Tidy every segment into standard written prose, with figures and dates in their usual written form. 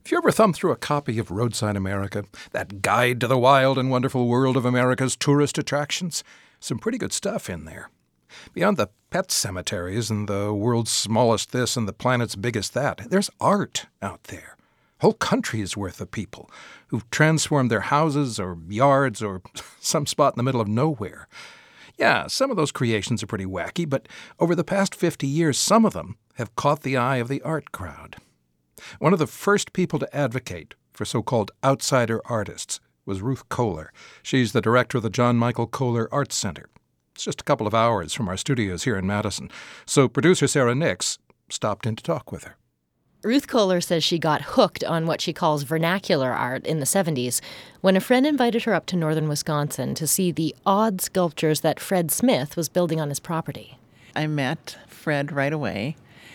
If you ever thumb through a copy of Roadside America, that guide to the wild and wonderful world of America's tourist attractions, some pretty good stuff in there. Beyond the pet cemeteries and the world's smallest this and the planet's biggest that, there's art out there. Whole countries worth of people who've transformed their houses or yards or some spot in the middle of nowhere. Yeah, some of those creations are pretty wacky, but over the past 50 years, some of them have caught the eye of the art crowd. One of the first people to advocate for so-called outsider artists was Ruth Kohler. She's the director of the John Michael Kohler Arts Center. It's just a couple of hours from our studios here in Madison, so producer Sarah Nix stopped in to talk with her. Ruth Kohler says she got hooked on what she calls vernacular art in the 70s when a friend invited her up to northern Wisconsin to see the odd sculptures that Fred Smith was building on his property. I met Fred right away,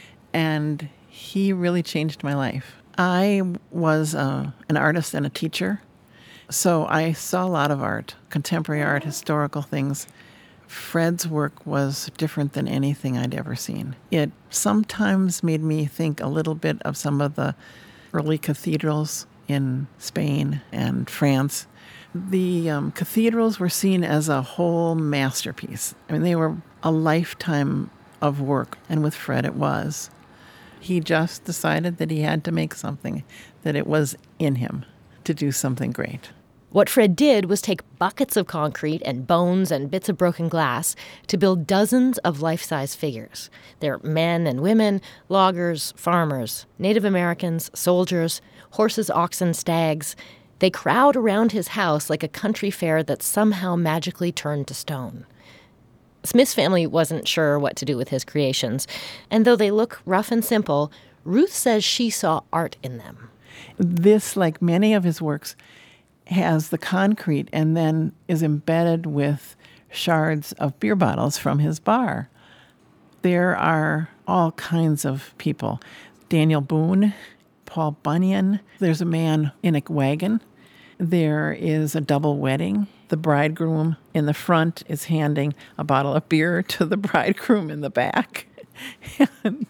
and he really changed my life. I was an artist and a teacher, so I saw a lot of art, contemporary art, historical things. Fred's work was different than anything I'd ever seen. It sometimes made me think a little bit of some of the early cathedrals in Spain and France. The cathedrals were seen as a whole masterpiece. I mean, they were a lifetime of work, and with Fred it was. He just decided that he had to make something, that it was in him to do something great. What Fred did was take buckets of concrete and bones and bits of broken glass to build dozens of life-size figures. They're men and women, loggers, farmers, Native Americans, soldiers, horses, oxen, stags. They crowd around his house like a country fair that somehow magically turned to stone. Smith's family wasn't sure what to do with his creations, and though they look rough and simple, Ruth says she saw art in them. This, like many of his works, has the concrete and then is embedded with shards of beer bottles from his bar. There are all kinds of people. Daniel Boone, Paul Bunyan. There's a man in a wagon. There is a double wedding. The bridegroom in the front is handing a bottle of beer to the bridegroom in the back. And,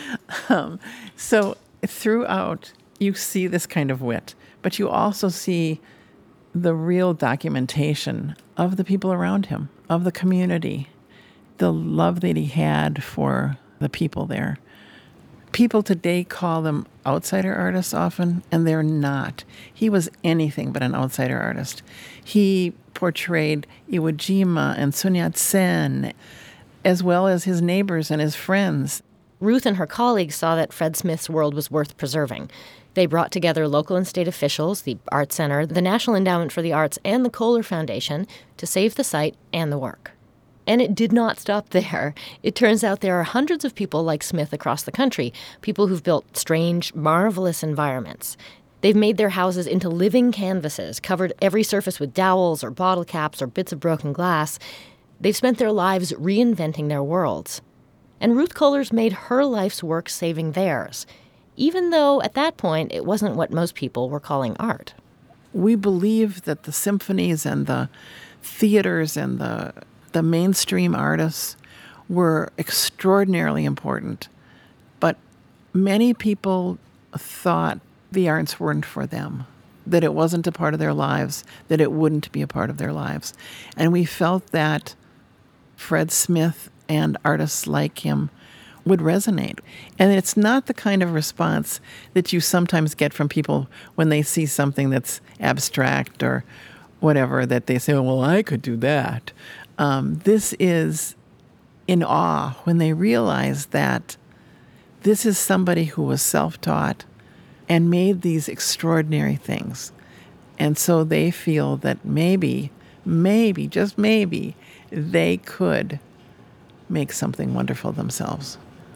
so throughout, you see this kind of wit, but you also see the real documentation of the people around him, of the community, the love that he had for the people there. People today call them outsider artists often, and they're not. He was anything but an outsider artist. He portrayed Iwo Jima and Sun Yat-sen, as well as his neighbors and his friends. Ruth and her colleagues saw that Fred Smith's world was worth preserving. They brought together local and state officials, the Art Center, the National Endowment for the Arts, and the Kohler Foundation to save the site and the work. And it did not stop there. It turns out there are hundreds of people like Smith across the country, people who've built strange, marvelous environments. They've made their houses into living canvases, covered every surface with dowels or bottle caps or bits of broken glass. They've spent their lives reinventing their worlds. And Ruth Kohler's made her life's work saving theirs, even though at that point it wasn't what most people were calling art. We believe that the symphonies and the theaters and the mainstream artists were extraordinarily important, but many people thought the arts weren't for them, that it wasn't a part of their lives, that it wouldn't be a part of their lives. And we felt that Fred Smith and artists like him would resonate. And it's not the kind of response that you sometimes get from people when they see something that's abstract or whatever, that they say, oh, well, I could do that. This is in awe when they realize that this is somebody who was self-taught and made these extraordinary things. And so they feel that maybe, just maybe, they could make something wonderful themselves.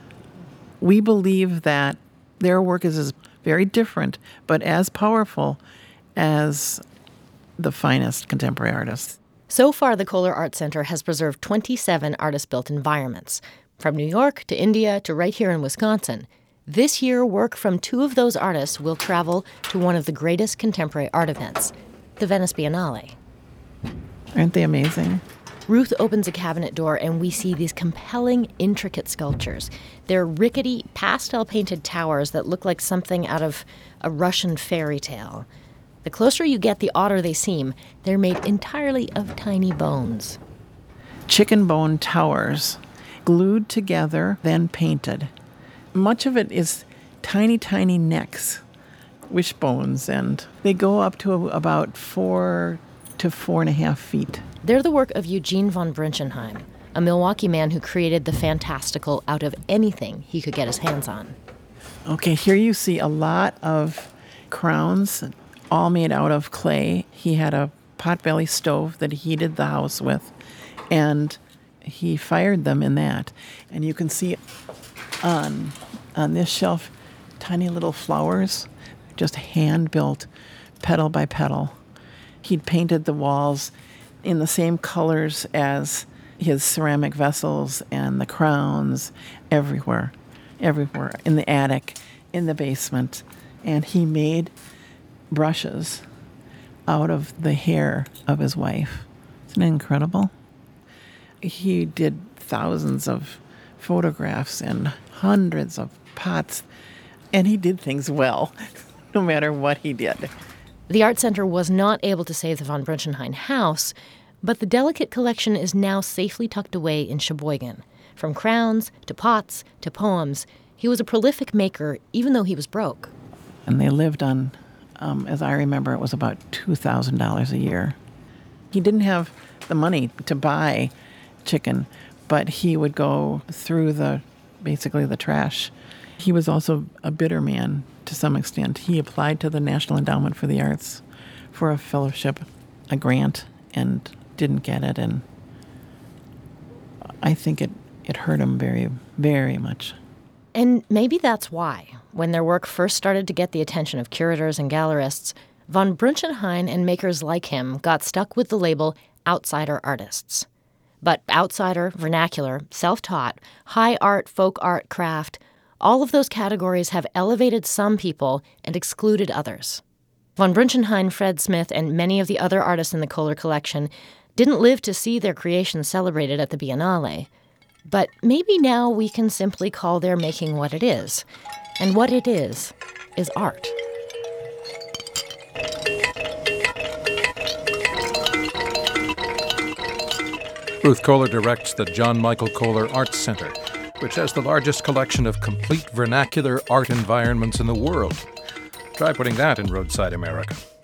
We believe that their work is very different, but as powerful as the finest contemporary artists. So far, the Kohler Art Center has preserved 27 artist-built environments, from New York to India to right here in Wisconsin. This year, work from two of those artists will travel to one of the greatest contemporary art events, the Venice Biennale. Aren't they amazing? Ruth opens a cabinet door and we see these compelling, intricate sculptures. They're rickety, pastel-painted towers that look like something out of a Russian fairy tale. The closer you get, the odder they seem. They're made entirely of tiny bones. Chicken bone towers, glued together, then painted. Much of it is tiny, tiny necks, wishbones, and they go up to about 4 to 4.5 feet. They're the work of Eugene von Brinchenheim, a Milwaukee man who created the fantastical out of anything he could get his hands on. Okay, here you see a lot of crowns, all made out of clay. He had a potbelly stove that he heated the house with, and he fired them in that. And you can see on this shelf tiny little flowers, just hand-built, petal by petal. He'd painted the walls in the same colors as his ceramic vessels and the crowns, everywhere, in the attic, in the basement. And he made brushes out of the hair of his wife. Isn't it incredible? He did thousands of photographs and hundreds of pots, and he did things well, no matter what he did. The Art Center was not able to save the von Brinchenheim house, but the delicate collection is now safely tucked away in Sheboygan. From crowns to pots to poems, he was a prolific maker, even though he was broke. And they lived on, as I remember, it was about $2,000 a year. He didn't have the money to buy chicken, but he would go through basically the trash. He was also a bitter man to some extent. He applied to the National Endowment for the Arts for a fellowship, a grant, and didn't get it. And I think it hurt him very, very much. And maybe that's why, when their work first started to get the attention of curators and gallerists, von Brinchenheim and makers like him got stuck with the label outsider artists. But outsider, vernacular, self-taught, high art, folk art, craft, all of those categories have elevated some people and excluded others. Von Brinchenheim, Fred Smith, and many of the other artists in the Kohler collection didn't live to see their creations celebrated at the Biennale. But maybe now we can simply call their making what it is. And what it is art. Ruth Kohler directs the John Michael Kohler Arts Center, which has the largest collection of complete vernacular art environments in the world. Try putting that in Roadside America.